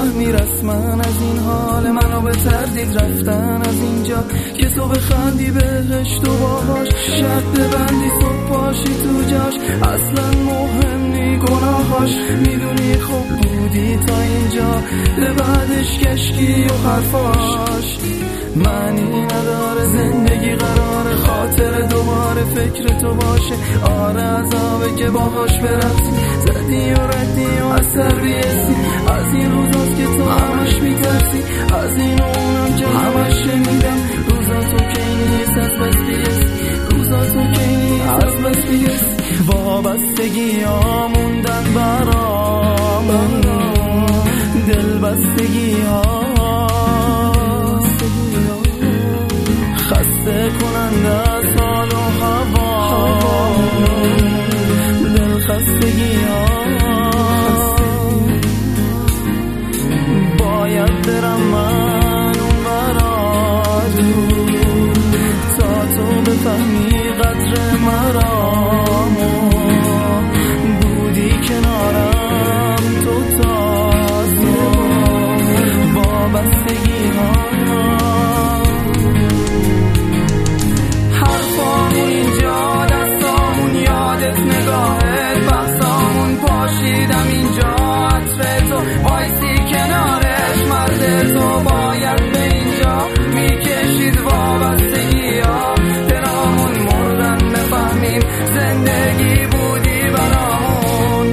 بفهمی رسما از این حال منو به تردید رفتن از اینجا که تو بخندی بهش تو باهاش شب ببندی صبح باشی تو جاش اصلا مهم نی گناهاش میدونی خوب بودی تا اینجا به بعدش کشکی و حرفاش معنی نداره زندگی قرار خاطر دوباره فکر تو باشه آره عذابه که باهاش برفتی زدی و ردی و از سر بیستی از این روزاست که تو همش میترسی از این اونم که همش شنیدم روزا تو که نیست از بس بیستی روزا تو که نیست از بس بیستی وابستگی ها موندن برامون دل بستگی ها خسته کننده از حال و هوا دل خستگی ها باید برم من اون برا دور تا تو بفهمی قدر مرامو بودی کنارم تو تازه وابستگی ها اینجا دستامون یادت نگاهت بحثامون پاشیدم اینجا عطر تو وایسی کنارش مرد تو باید به اینجا میکشید وابستگی ها درامون مردن بفهمیم زندگی بودی برامون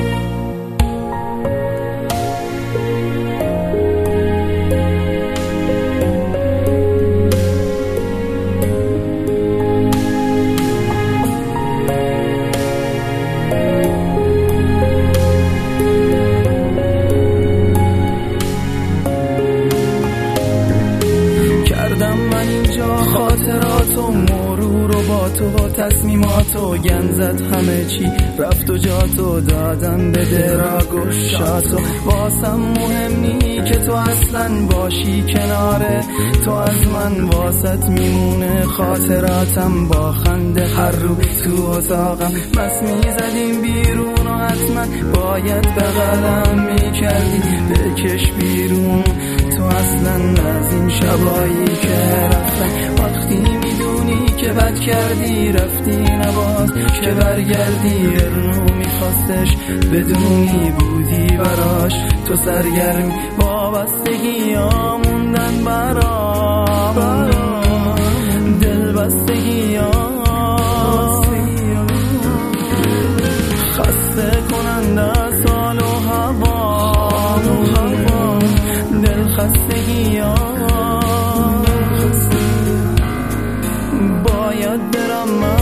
خاطراتو مرور و با تو تصمیماتو گنزت همه چی رفت و جاتو دادم به دراگ و شاتو واسم مهم نی که تو اصلا باشی کناره تو از من واسط میمونه خاطراتم با خنده هر رو تو اتاقم بس میزدیم بیرون و حتما باید بغلم میکردی بکش بیرون تو اصلا از این شبایی که رفتن وقتی میدونی که بد کردی رفتی نباز که برگردی ارنو میخواستش بدونی بودی براش تو سرگرمی وابستگی ها موندن برام دل بستگی ها خسته کننده سال و هوا دل خستگی ها باید برم